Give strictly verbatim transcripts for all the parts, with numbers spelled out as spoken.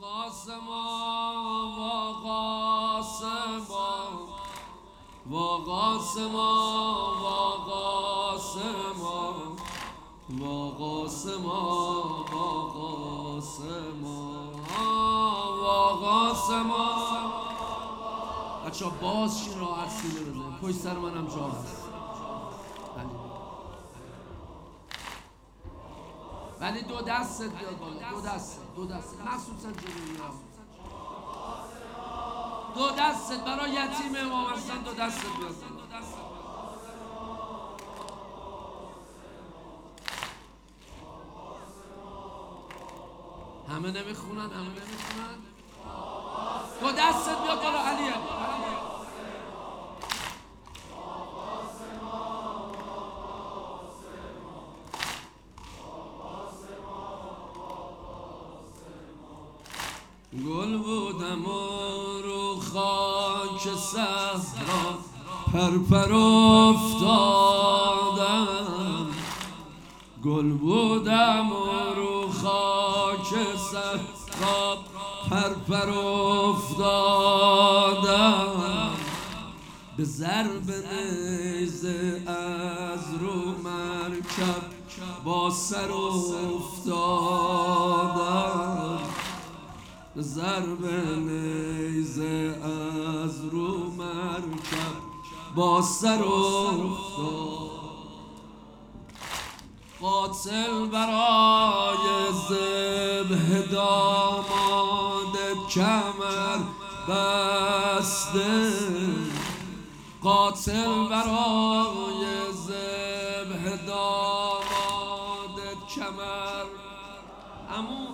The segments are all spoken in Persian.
قاسما و قاسما و قاسما و قاسما و قاسما و قاسما و قاسما. بچه ها باز شین راحت سینه بزنیم، پشت سر منم جا هست. ولی دو دستت بیاد بالا، دو دست دو دست مخصوصا جلویی ها، دو دستت برای یتیم امام حسن، دو دستت بیاد بالا. همه نمیخونن، همه نمیخونن. دو دستت بیاد بالا علیه. گل بودم و رو خاک صحرا پرپر افتادم، گل بودم و رو خاک صحرا پرپر افتادم، به ضرب نیزه از رو مرکب با سر افتادم، به ضرب نیزه از رو مرکب با سر افتاد. قاتل برای ذبح داماد کمر بسته، قاتل برای ذبح داماد کمر. امو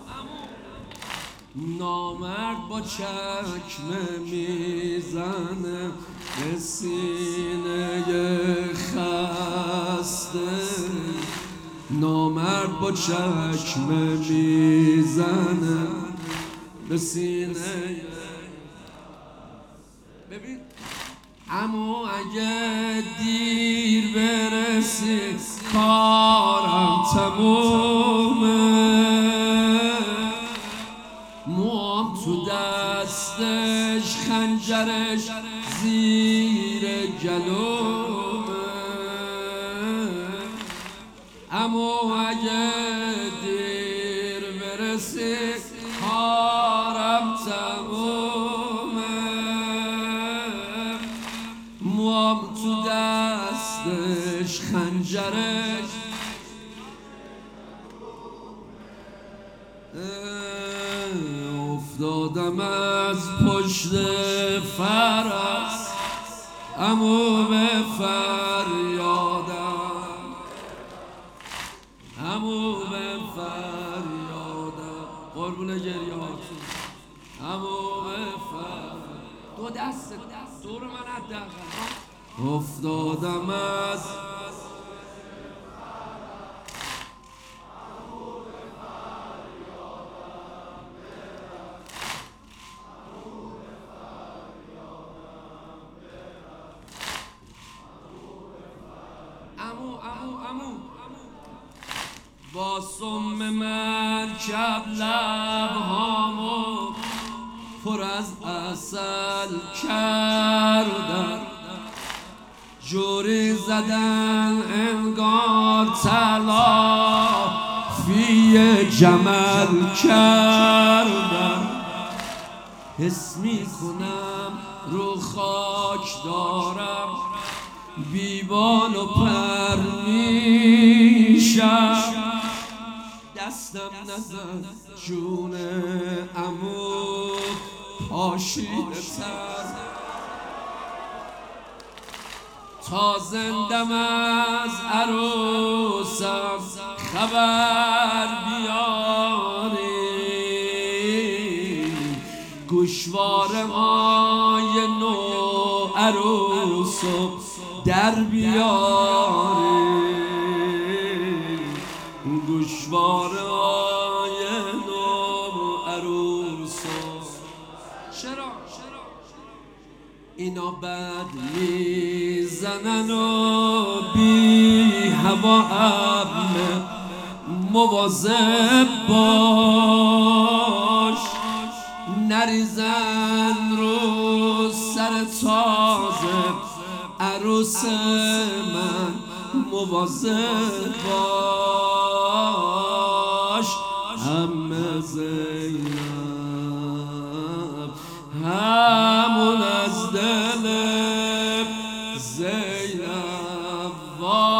نامرد با چکمه میزنه به سینه خسته، نامرد با چکمه میزنه به سینه. ببین امو اگه دیر برسی کارم تمومه، موام تو دستش خنجرش زیر گلومه، اما اگه دیر برسی کارم تمومه، موام تو دستش خنجرش افتادم از پشت فرس امو به فریادم، امو به فریادم، قربون گریه هاتون، امو به فریادم. دو دست دور من حداقل. افتادم از امو امو امو با سم مرکب لبهامو پر از عسل کردم، جوری زدن انگار تلافی جمل کردم، حس میکنم رو خاک دارم بی بال و پر میشم، دستم نزد جون عمو پاشیده تر، تا زندم از عروسم خبر بیاری، گوشواره های نو عروسم در بیاری، گوشواره های نو عروسم. چرا اینا بد میزنن و بی هوا امه، مواظب باش نریزن رو سر تازه عروس من مواظب باش همه زینب همون از دل زینب